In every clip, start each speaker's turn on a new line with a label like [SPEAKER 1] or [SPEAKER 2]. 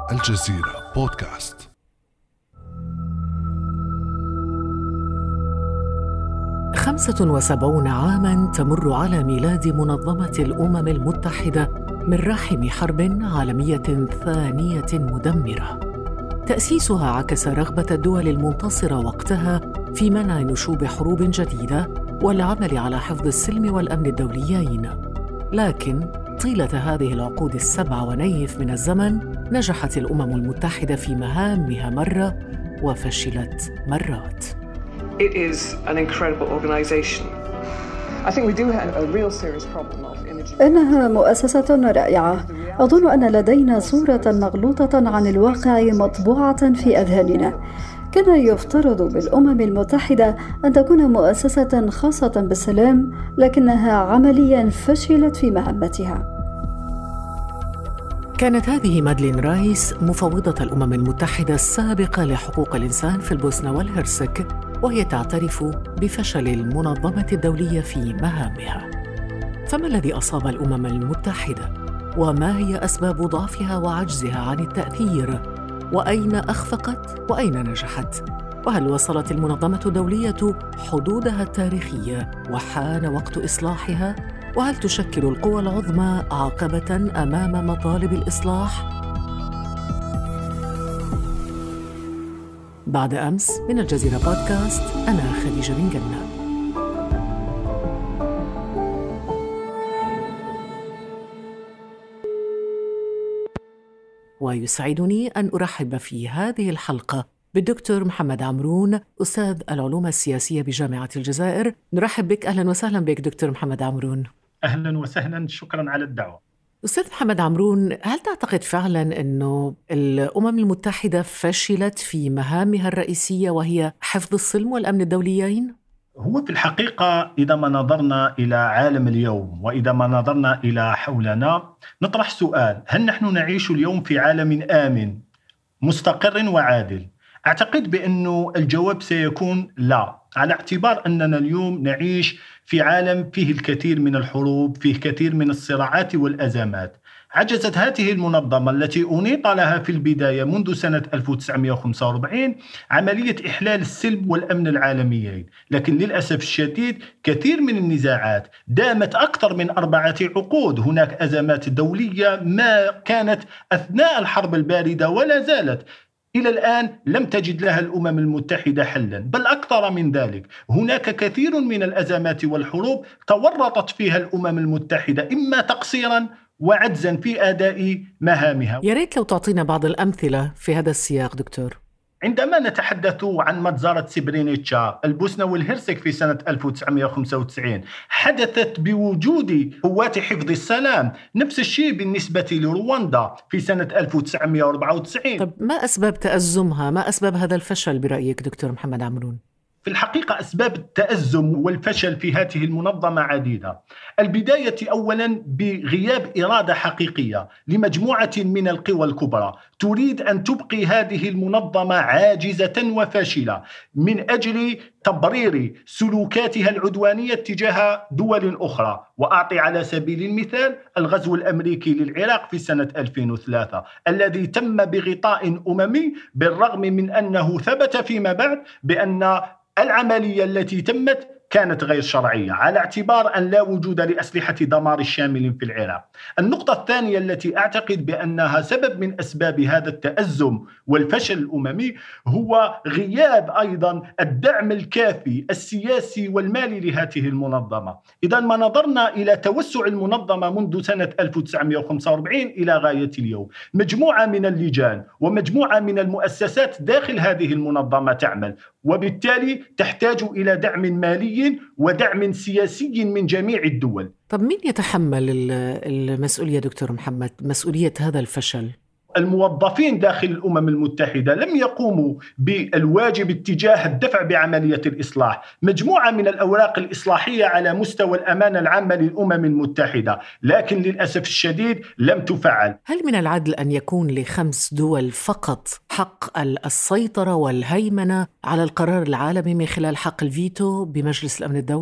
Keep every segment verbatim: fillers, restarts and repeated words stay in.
[SPEAKER 1] الجزيرة بودكاست.
[SPEAKER 2] خمسة وسبعون عاماً تمر على ميلاد منظمة الأمم المتحدة من رحم حرب عالمية ثانية مدمرة. تأسيسها عكس رغبة الدول المنتصرة وقتها في منع نشوب حروب جديدة والعمل على حفظ السلم والأمن الدوليين. لكن طيلة هذه العقود السبع ونيف من الزمن نجحت الأمم المتحدة في مهامها مرة وفشلت مرات.
[SPEAKER 3] It is an incredible organization. I think we do have a real serious problem of imaging.
[SPEAKER 4] إنها مؤسسة رائعة. أظن أن لدينا صورة مغلوطة عن الواقع مطبوعة في أذهاننا. كان يفترض بالأمم المتحدة أن تكون مؤسسة خاصة بالسلام، لكنها عملياً فشلت في مهمتها.
[SPEAKER 2] كانت هذه مادلين رايس مفوضة الأمم المتحدة السابقة لحقوق الإنسان في البوسنة والهرسك، وهي تعترف بفشل المنظمة الدولية في مهامها. فما الذي أصاب الأمم المتحدة؟ وما هي أسباب ضعفها وعجزها عن التأثير؟ وأين أخفقت وأين نجحت؟ وهل وصلت المنظمة الدولية حدودها التاريخية وحان وقت إصلاحها؟ وهل تشكل القوى العظمى عقبة أمام مطالب الإصلاح؟ بعد أمس من الجزيرة بودكاست، أنا خديجة بن جنة. ويسعدني أن أرحب في هذه الحلقة بالدكتور محمد عمرون، أستاذ العلوم السياسية بجامعة الجزائر. نرحب بك. أهلا وسهلا بك دكتور محمد عمرون.
[SPEAKER 5] أهلا وسهلا، شكرا على الدعوة.
[SPEAKER 2] أستاذ محمد عمرون، هل تعتقد فعلا أنه الأمم المتحدة فشلت في مهامها الرئيسية وهي حفظ السلم والأمن الدوليين؟
[SPEAKER 5] هو في الحقيقة إذا ما نظرنا إلى عالم اليوم وإذا ما نظرنا إلى حولنا نطرح سؤال: هل نحن نعيش اليوم في عالم آمن مستقر وعادل؟ أعتقد بأنه الجواب سيكون لا، على اعتبار أننا اليوم نعيش في عالم فيه الكثير من الحروب، فيه كثير من الصراعات والأزمات. عجزت هذه المنظمة التي أنيط لها في البداية منذ سنة ألف وتسعمائة وخمسة وأربعين عملية إحلال السلم والأمن العالميين، لكن للأسف الشديد كثير من النزاعات دامت أكثر من أربعة عقود. هناك أزمات دولية ما كانت أثناء الحرب الباردة ولا زالت إلى الآن لم تجد لها الأمم المتحدة حلا، بل أكثر من ذلك، هناك كثير من الأزمات والحروب تورطت فيها الأمم المتحدة إما تقصيرا وعجزا في أداء مهامها.
[SPEAKER 2] يا ريت لو تعطينا بعض الأمثلة في هذا السياق دكتور.
[SPEAKER 5] عندما نتحدث عن مجزرة سيبرينيتشا البوسنة والهرسك في سنة ألف وتسعمائة وخمسة وتسعين حدثت بوجود قوات حفظ السلام. نفس الشيء بالنسبة لرواندا في سنة ألف وتسعمائة وأربعة وتسعين.
[SPEAKER 2] طب ما أسباب تأزمها؟ ما أسباب هذا الفشل برأيك دكتور محمد عمرون؟
[SPEAKER 5] في الحقيقة أسباب التأزم والفشل في هذه المنظمة عديدة. البداية أولا بغياب إرادة حقيقية لمجموعة من القوى الكبرى تريد أن تبقي هذه المنظمة عاجزة وفاشلة من أجل تبرير سلوكاتها العدوانية تجاه دول أخرى. وأعطي على سبيل المثال الغزو الأمريكي للعراق في سنة ألفين وثلاثة الذي تم بغطاء أممي، بالرغم من أنه ثبت فيما بعد بأن العملية التي تمت كانت غير شرعية، على اعتبار أن لا وجود لأسلحة دمار الشامل في العراق. النقطة الثانية التي أعتقد بأنها سبب من أسباب هذا التأزم والفشل الأممي هو غياب أيضا الدعم الكافي السياسي والمالي لهذه المنظمة. إذا ما نظرنا إلى توسع المنظمة منذ سنة ألف وتسعمائة وخمسة وأربعين إلى غاية اليوم، مجموعة من اللجان ومجموعة من المؤسسات داخل هذه المنظمة تعمل، وبالتالي تحتاج إلى دعم مالي ودعم سياسي من جميع الدول.
[SPEAKER 2] طب مين يتحمل المسؤولية دكتور محمد، مسؤولية هذا الفشل؟
[SPEAKER 5] الموظفين داخل الأمم المتحدة لم يقوموا بالواجب اتجاه الدفع بعملية الإصلاح. مجموعة من الأوراق الإصلاحية على مستوى الأمانة العامة للأمم المتحدة، لكن للأسف الشديد لم تفعل.
[SPEAKER 2] هل من العدل أن يكون لخمس دول فقط حق السيطرة والهيمنة على القرار العالمي من خلال حق الفيتو بمجلس الأمن الدولي؟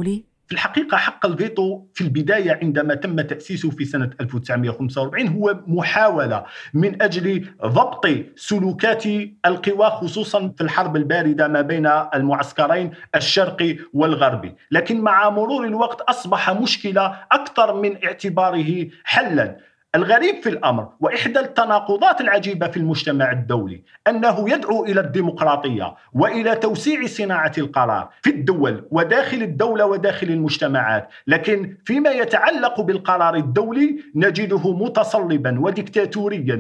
[SPEAKER 5] في الحقيقة حق الفيتو في البداية عندما تم تأسيسه في سنة ألف وتسعمائة وخمسة وأربعين هو محاولة من أجل ضبط سلوكات القوى خصوصا في الحرب الباردة ما بين المعسكرين الشرقي والغربي، لكن مع مرور الوقت أصبح مشكلة أكثر من اعتباره حلا. الغريب في الأمر وإحدى التناقضات العجيبة في المجتمع الدولي أنه يدعو إلى الديمقراطية وإلى توسيع صناعة القرار في الدول وداخل الدولة وداخل المجتمعات، لكن فيما يتعلق بالقرار الدولي نجده متصلبا وديكتاتوريا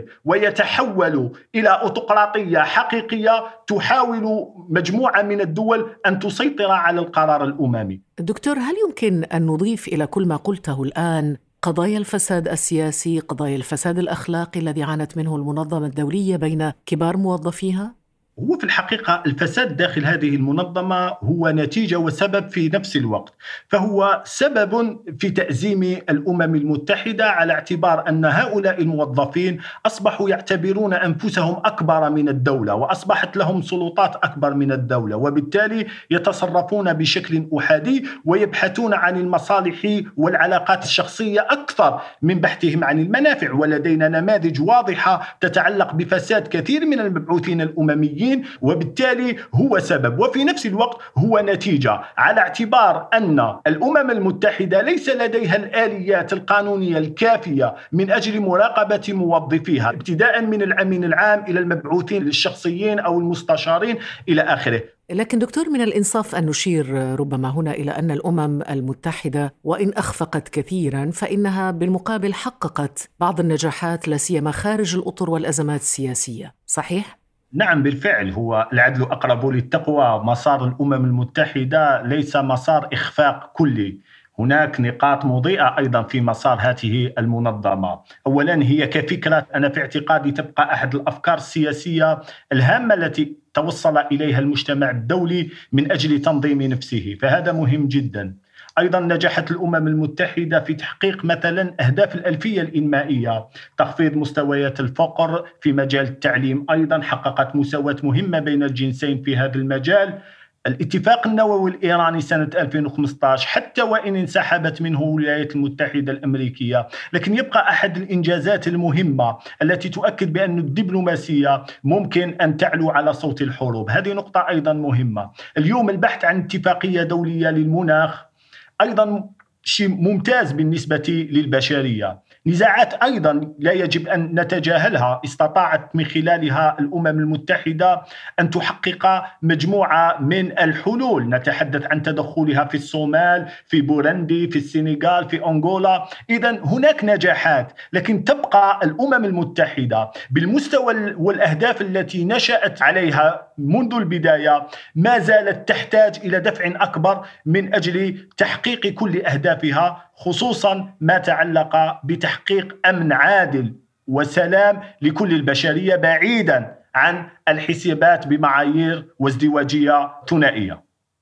[SPEAKER 5] ويتحول إلى أوتقراطية حقيقية تحاول مجموعة من الدول أن تسيطر على القرار الأممي.
[SPEAKER 2] دكتور، هل يمكن أن نضيف إلى كل ما قلته الآن قضايا الفساد السياسي، قضايا الفساد الأخلاقي الذي عانت منه المنظمة الدولية بين كبار موظفيها؟
[SPEAKER 5] هو في الحقيقة الفساد داخل هذه المنظمة هو نتيجة وسبب في نفس الوقت، فهو سبب في تأزيم الأمم المتحدة على اعتبار أن هؤلاء الموظفين أصبحوا يعتبرون أنفسهم أكبر من الدولة وأصبحت لهم سلطات أكبر من الدولة، وبالتالي يتصرفون بشكل أحادي ويبحثون عن المصالح والعلاقات الشخصية أكثر من بحثهم عن المنافع. ولدينا نماذج واضحة تتعلق بفساد كثير من المبعوثين الأمميين، وبالتالي هو سبب وفي نفس الوقت هو نتيجة، على اعتبار أن الأمم المتحدة ليس لديها الآليات القانونية الكافية من أجل مراقبة موظفيها، ابتداء من الأمين العام إلى المبعوثين الشخصيين أو المستشارين إلى آخره.
[SPEAKER 2] لكن دكتور، من الإنصاف أن نشير ربما هنا إلى أن الأمم المتحدة وإن أخفقت كثيرا فإنها بالمقابل حققت بعض النجاحات لا سيما خارج الأطر والأزمات السياسية، صحيح؟
[SPEAKER 5] نعم بالفعل، هو العدل أقرب للتقوى. مسار الأمم المتحدة ليس مسار إخفاق كلي، هناك نقاط مضيئة أيضا في مسار هذه المنظمة. أولا هي كفكرة، أنا في اعتقادي تبقى أحد الأفكار السياسية الهامة التي توصل إليها المجتمع الدولي من أجل تنظيم نفسه، فهذا مهم جدا. أيضا نجحت الأمم المتحدة في تحقيق مثلا أهداف الألفية الإنمائية، تخفيض مستويات الفقر في مجال التعليم، أيضا حققت مساواة مهمة بين الجنسين في هذا المجال. الاتفاق النووي الإيراني سنة ألفين وخمسة عشر حتى وإن انسحبت منه الولايات المتحدة الأمريكية، لكن يبقى أحد الإنجازات المهمة التي تؤكد بأن الدبلوماسية ممكن أن تعلو على صوت الحروب. هذه نقطة أيضا مهمة. اليوم البحث عن اتفاقية دولية للمناخ أيضا شيء ممتاز بالنسبة للبشرية. نزاعات أيضا لا يجب أن نتجاهلها، استطاعت من خلالها الأمم المتحدة أن تحقق مجموعة من الحلول، نتحدث عن تدخلها في الصومال، في بوروندي، في السنغال، في أنغولا. إذن هناك نجاحات، لكن تبقى الأمم المتحدة بالمستوى والأهداف التي نشأت عليها منذ البداية ما زالت تحتاج إلى دفع أكبر من أجل تحقيق كل أهدافها، خصوصا ما تعلق بتحقيق أمن عادل وسلام لكل البشرية بعيدا عن الحسابات بمعايير وازدواجية ثنائية.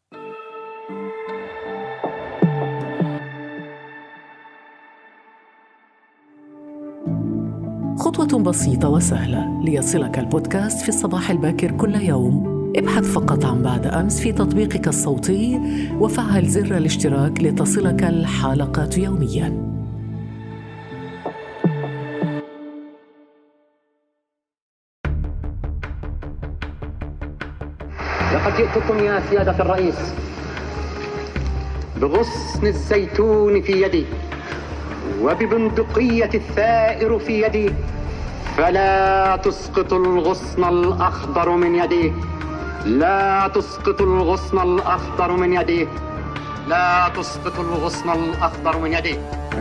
[SPEAKER 2] خطوة بسيطة وسهلة ليصلك البودكاست في الصباح الباكر كل يوم. ابحث فقط عن بعد أمس في تطبيقك الصوتي وفعل زر الاشتراك لتصلك الحلقات يومياً.
[SPEAKER 6] لقد جئتكم يا سيادة الرئيس بغصن الزيتون في يدي وببندقية الثائر في يدي، فلا تسقط الغصن الأخضر من يدي، لا تسقط الغصن الأخضر من يدي، لا تسقط الغصن الأخضر من يدي.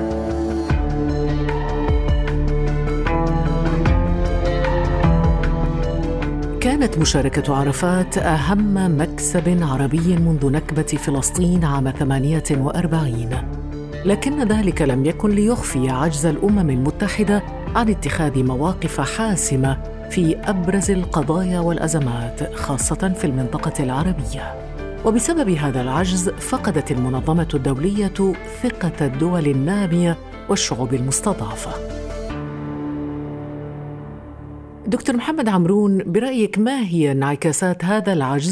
[SPEAKER 2] كانت مشاركة عرفات أهم مكسب عربي منذ نكبة فلسطين عام ثمانية وأربعين، لكن ذلك لم يكن ليخفي عجز الأمم المتحدة عن اتخاذ مواقف حاسمة في أبرز القضايا والأزمات خاصة في المنطقة العربية. وبسبب هذا العجز فقدت المنظمة الدولية ثقة الدول النامية والشعوب المستضعفة. دكتور محمد عمرون، برأيك ما هي انعكاسات هذا العجز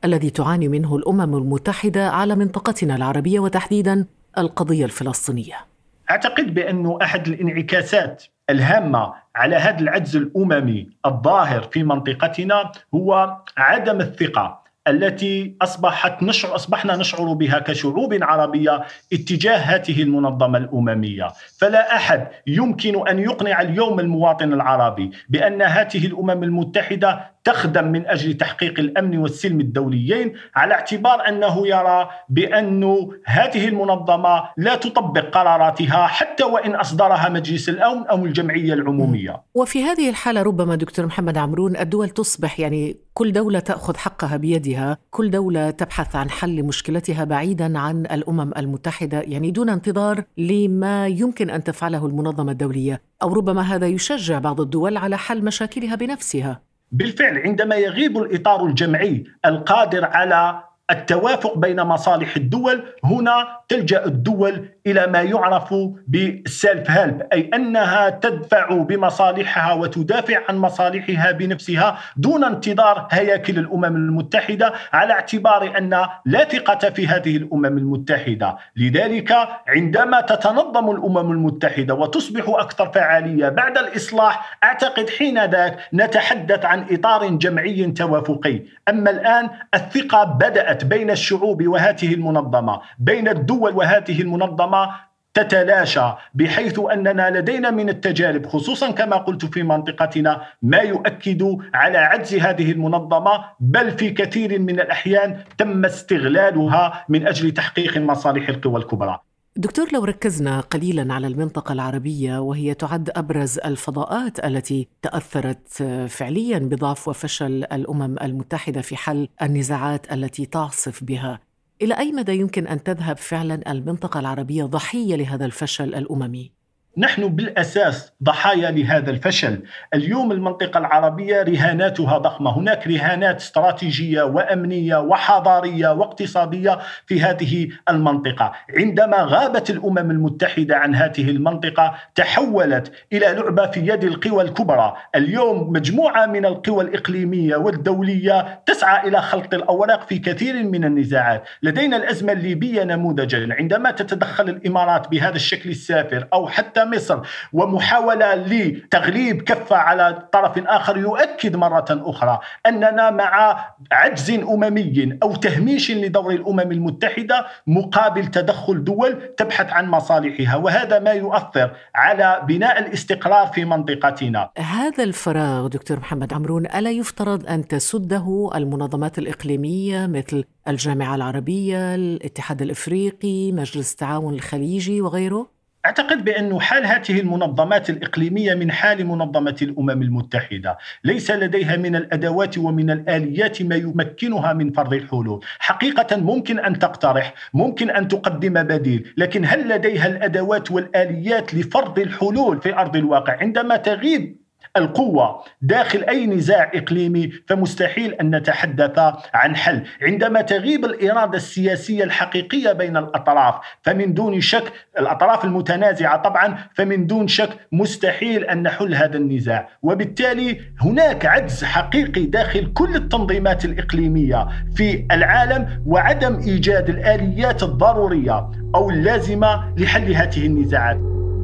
[SPEAKER 2] الذي تعاني منه الأمم المتحدة على منطقتنا العربية وتحديداً القضية الفلسطينية؟
[SPEAKER 5] أعتقد بأنه أحد الانعكاسات الهامة على هذا العجز الأممي الظاهر في منطقتنا هو عدم الثقة التي أصبحت نشعر أصبحنا نشعر بها كشعوب عربية اتجاه هذه المنظمة الأممية. فلا أحد يمكن أن يقنع اليوم المواطن العربي بأن هذه الأمم المتحدة تخدم من أجل تحقيق الأمن والسلم الدوليين، على اعتبار أنه يرى بأن هذه المنظمة لا تطبق قراراتها حتى وإن أصدرها مجلس الأمن أو الجمعية العمومية.
[SPEAKER 2] وفي هذه الحالة ربما دكتور محمد عمرون الدول تصبح يعني كل دولة تأخذ حقها بيدها، كل دولة تبحث عن حل مشكلتها بعيدا عن الأمم المتحدة، يعني دون انتظار لما يمكن أن تفعله المنظمة الدولية، أو ربما هذا يشجع بعض الدول على حل مشاكلها بنفسها.
[SPEAKER 5] بالفعل عندما يغيب الإطار الجمعي القادر على التوافق بين مصالح الدول، هنا تلجأ الدول إلى ما يعرف بالسيلف هيلب، أي أنها تدفع بمصالحها وتدافع عن مصالحها بنفسها دون انتظار هياكل الأمم المتحدة، على اعتبار أن لا ثقة في هذه الأمم المتحدة. لذلك عندما تتنظم الأمم المتحدة وتصبح أكثر فعالية بعد الإصلاح، أعتقد حين ذاك نتحدث عن إطار جمعي توافقي. أما الآن الثقة بدأت بين الشعوب وهذه المنظمة، بين الدول وهذه المنظمة تتلاشى، بحيث أننا لدينا من التجارب خصوصا كما قلت في منطقتنا ما يؤكد على عجز هذه المنظمة، بل في كثير من الأحيان تم استغلالها من أجل تحقيق مصالح القوى الكبرى.
[SPEAKER 2] دكتور، لو ركزنا قليلا على المنطقة العربية وهي تعد أبرز الفضاءات التي تأثرت فعليا بضعف وفشل الأمم المتحدة في حل النزاعات التي تعصف بها، إلى أي مدى يمكن أن تذهب فعلا المنطقة العربية ضحية لهذا الفشل الأممي؟
[SPEAKER 5] نحن بالأساس ضحايا لهذا الفشل. اليوم المنطقة العربية رهاناتها ضخمة، هناك رهانات استراتيجية وأمنية وحضارية واقتصادية في هذه المنطقة. عندما غابت الأمم المتحدة عن هذه المنطقة تحولت إلى لعبة في يد القوى الكبرى. اليوم مجموعة من القوى الإقليمية والدولية تسعى إلى خلط الأوراق في كثير من النزاعات. لدينا الأزمة الليبية نموذجا، عندما تتدخل الإمارات بهذا الشكل السافر أو حتى مصر ومحاولة لتغليب كفة على طرف آخر، يؤكد مرة أخرى أننا مع عجز أممي أو تهميش لدور الأمم المتحدة مقابل تدخل دول تبحث عن مصالحها، وهذا ما يؤثر على بناء الاستقرار في منطقتنا.
[SPEAKER 2] هذا الفراغ دكتور محمد عمرون ألا يفترض أن تسده المنظمات الإقليمية مثل الجامعة العربية، الاتحاد الإفريقي، مجلس التعاون الخليجي وغيره؟
[SPEAKER 5] أعتقد بأن حال هذه المنظمات الإقليمية من حال منظمة الأمم المتحدة، ليس لديها من الأدوات ومن الآليات ما يمكنها من فرض الحلول. حقيقة ممكن أن تقترح، ممكن أن تقدم بديل، لكن هل لديها الأدوات والآليات لفرض الحلول في أرض الواقع؟ عندما تغيب القوة داخل أي نزاع إقليمي فمستحيل أن نتحدث عن حل. عندما تغيب الإرادة السياسية الحقيقية بين الأطراف فمن دون شك، الأطراف المتنازعة طبعا، فمن دون شك مستحيل أن نحل هذا النزاع. وبالتالي هناك عجز حقيقي داخل كل التنظيمات الإقليمية في العالم، وعدم إيجاد الآليات الضرورية أو اللازمة لحل هذه النزاعات.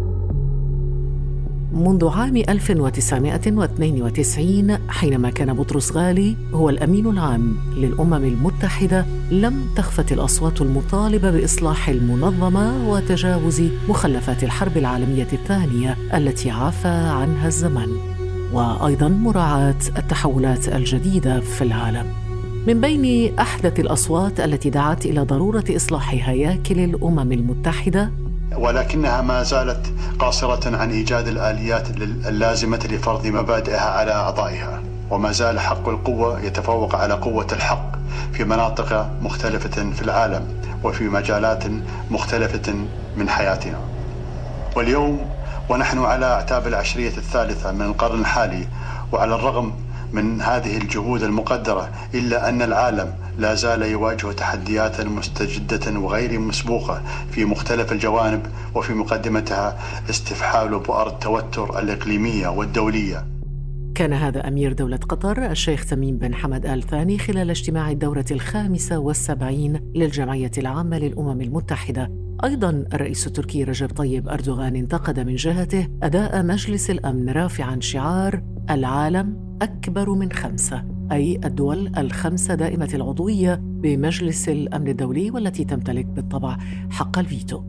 [SPEAKER 2] منذ عام ألف وتسعمائة واثنين وتسعين حينما كان بطرس غالي هو الأمين العام للأمم المتحدة، لم تخفت الأصوات المطالبة بإصلاح المنظمة وتجاوز مخلفات الحرب العالمية الثانية التي عفى عنها الزمن، وأيضاً مراعاة التحولات الجديدة في العالم. من بين أحدث الأصوات التي دعت إلى ضرورة إصلاح هياكل الأمم المتحدة،
[SPEAKER 7] ولكنها ما زالت قاصرة عن إيجاد الآليات اللازمة لفرض مبادئها على أعضائها، وما زال حق القوة يتفوق على قوة الحق في مناطق مختلفة في العالم وفي مجالات مختلفة من حياتنا. واليوم ونحن على أعتاب العشرية الثالثة من القرن الحالي، وعلى الرغم من هذه الجهود المقدرة، إلا أن العالم لا زال يواجه تحديات مستجدة وغير مسبوقة في مختلف الجوانب، وفي مقدمتها استفحال بؤر التوتر الإقليمية والدولية.
[SPEAKER 2] كان هذا أمير دولة قطر الشيخ تميم بن حمد آل ثاني خلال اجتماع الدورة الخامسة والسبعين للجمعية العامة للأمم المتحدة. أيضاً الرئيس التركي رجب طيب أردوغان انتقد من جهته أداء مجلس الأمن رافعاً شعار العالم أكبر من خمسة، أي الدول الخمسة دائمة العضوية بمجلس الأمن الدولي والتي تمتلك بالطبع حق الفيتو.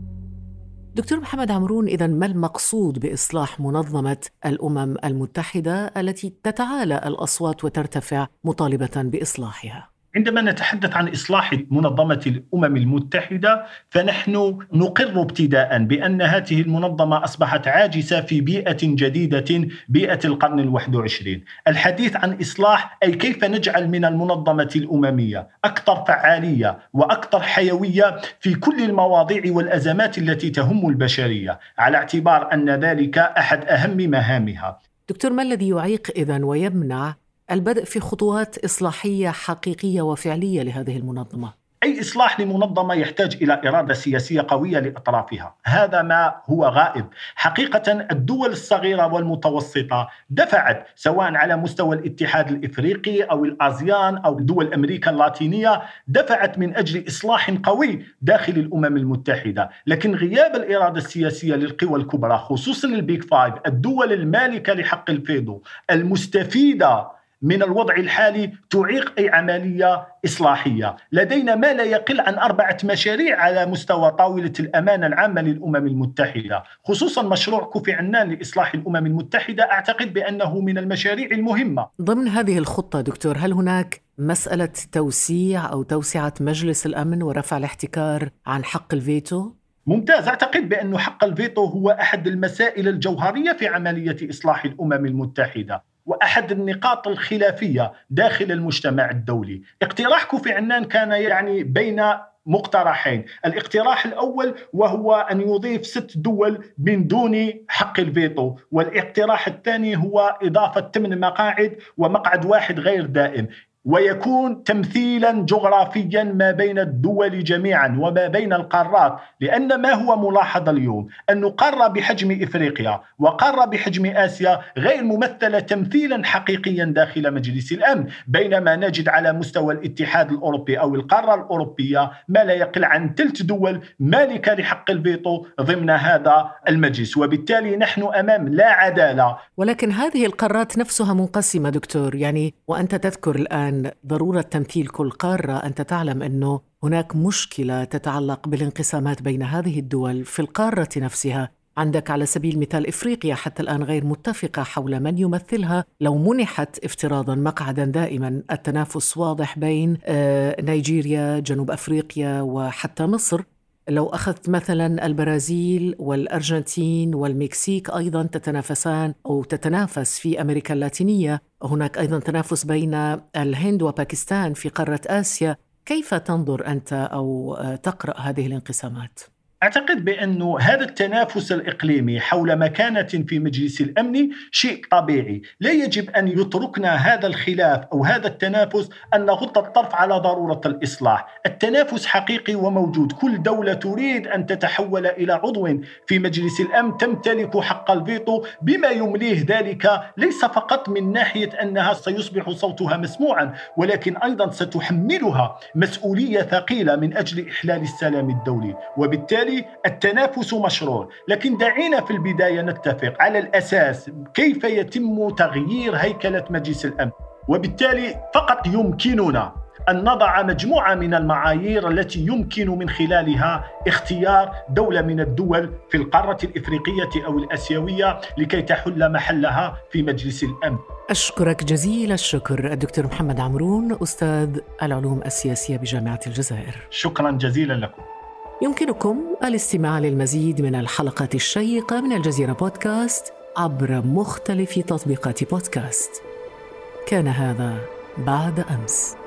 [SPEAKER 2] دكتور محمد عمرون، إذن ما المقصود بإصلاح منظمة الأمم المتحدة التي تتعالى الأصوات وترتفع مطالبة بإصلاحها؟
[SPEAKER 5] عندما نتحدث عن إصلاح منظمة الأمم المتحدة فنحن نقر ابتداء بأن هذه المنظمة أصبحت عاجزة في بيئة جديدة، بيئة القرن الواحد والعشرين. الحديث عن إصلاح أي كيف نجعل من المنظمة الأممية أكثر فعالية وأكثر حيوية في كل المواضيع والأزمات التي تهم البشرية، على اعتبار أن ذلك أحد أهم مهامها.
[SPEAKER 2] دكتور، ما الذي يعيق إذن ويمنع البدء في خطوات إصلاحية حقيقية وفعلية لهذه المنظمة؟
[SPEAKER 5] أي إصلاح لمنظمة يحتاج إلى إرادة سياسية قوية لأطرافها، هذا ما هو غائب. حقيقة الدول الصغيرة والمتوسطة دفعت سواء على مستوى الاتحاد الإفريقي أو الآسيان أو دول أمريكا اللاتينية، دفعت من أجل إصلاح قوي داخل الأمم المتحدة، لكن غياب الإرادة السياسية للقوى الكبرى خصوصا البيك فايف، الدول المالكة لحق الفيض المستفيدة من الوضع الحالي، تعيق أي عملية إصلاحية. لدينا ما لا يقل عن أربعة مشاريع على مستوى طاولة الأمانة العامة للأمم المتحدة، خصوصا مشروع كوفي عنان لإصلاح الأمم المتحدة، أعتقد بأنه من المشاريع المهمة.
[SPEAKER 2] ضمن هذه الخطة دكتور، هل هناك مسألة توسيع أو توسعة مجلس الأمن ورفع الاحتكار عن حق الفيتو؟
[SPEAKER 5] ممتاز. أعتقد بأن حق الفيتو هو أحد المسائل الجوهرية في عملية إصلاح الأمم المتحدة وأحد النقاط الخلافية داخل المجتمع الدولي. اقتراح كوفي عنان كان يعني بين مقترحين، الاقتراح الأول وهو أن يضيف ست دول من دون حق الفيتو، والاقتراح الثاني هو إضافة ثمان مقاعد ومقعد واحد غير دائم، ويكون تمثيلا جغرافيا ما بين الدول جميعا وما بين القارات. لأن ما هو ملاحظ اليوم أن قارة بحجم إفريقيا وقارة بحجم آسيا غير ممثلة تمثيلا حقيقيا داخل مجلس الأمن، بينما نجد على مستوى الاتحاد الأوروبي أو القارة الأوروبية ما لا يقل عن ثلث دول مالكة لحق الفيتو ضمن هذا المجلس، وبالتالي نحن أمام لا عدالة.
[SPEAKER 2] ولكن هذه القارات نفسها منقسمة دكتور، يعني وأنت تذكر الآن ضرورة تمثيل كل قارة، أنت تعلم أنه هناك مشكلة تتعلق بالانقسامات بين هذه الدول في القارة نفسها. عندك على سبيل المثال إفريقيا حتى الآن غير متفقة حول من يمثلها، لو منحت افتراضا مقعدا دائما التنافس واضح بين نيجيريا، جنوب أفريقيا وحتى مصر. لو أخذت مثلا البرازيل والأرجنتين والمكسيك أيضا تتنافسان أو تتنافس في أمريكا اللاتينية، هناك أيضا تنافس بين الهند وباكستان في قارة آسيا. كيف تنظر أنت أو تقرأ هذه الانقسامات؟
[SPEAKER 5] أعتقد بأن هذا التنافس الإقليمي حول مكانة في مجلس الأمن شيء طبيعي، لا يجب أن يتركنا هذا الخلاف أو هذا التنافس أن نغض الطرف على ضرورة الإصلاح. التنافس حقيقي وموجود، كل دولة تريد أن تتحول إلى عضو في مجلس الأمن تمتلك حق الفيتو، بما يمليه ذلك ليس فقط من ناحية أنها سيصبح صوتها مسموعا، ولكن أيضا ستحملها مسؤولية ثقيلة من أجل إحلال السلام الدولي. وبالتالي التنافس مشروع، لكن دعينا في البداية نتفق على الأساس كيف يتم تغيير هيكلة مجلس الأمن، وبالتالي فقط يمكننا أن نضع مجموعة من المعايير التي يمكن من خلالها اختيار دولة من الدول في القارة الإفريقية أو الآسيوية لكي تحل محلها في مجلس الأمن.
[SPEAKER 2] أشكرك جزيل الشكر الدكتور محمد عمرون، أستاذ العلوم السياسية بجامعة الجزائر.
[SPEAKER 5] شكرا جزيلا لكم.
[SPEAKER 2] يمكنكم الاستماع للمزيد من الحلقات الشيقة من الجزيرة بودكاست عبر مختلف تطبيقات بودكاست. كان هذا بعد أمس.